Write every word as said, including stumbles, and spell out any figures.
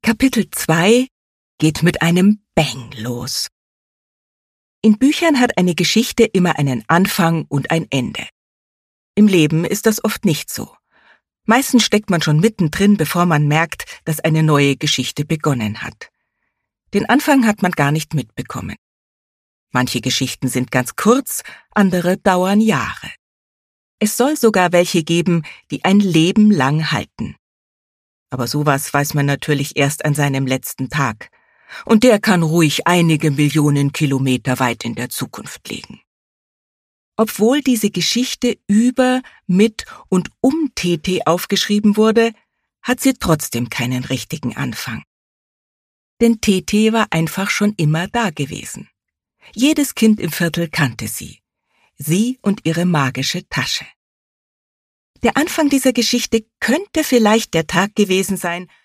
Kapitel zwei geht mit einem Bang los. In Büchern hat eine Geschichte immer einen Anfang und ein Ende. Im Leben ist das oft nicht so. Meistens steckt man schon mittendrin, bevor man merkt, dass eine neue Geschichte begonnen hat. Den Anfang hat man gar nicht mitbekommen. Manche Geschichten sind ganz kurz, andere dauern Jahre. Es soll sogar welche geben, die ein Leben lang halten. Aber sowas weiß man natürlich erst an seinem letzten Tag. Und der kann ruhig einige Millionen Kilometer weit in der Zukunft liegen. Obwohl diese Geschichte über, mit und um T T aufgeschrieben wurde, hat sie trotzdem keinen richtigen Anfang. Denn T T war einfach schon immer da gewesen. Jedes Kind im Viertel kannte sie. Sie und ihre magische Tasche. Der Anfang dieser Geschichte könnte vielleicht der Tag gewesen sein,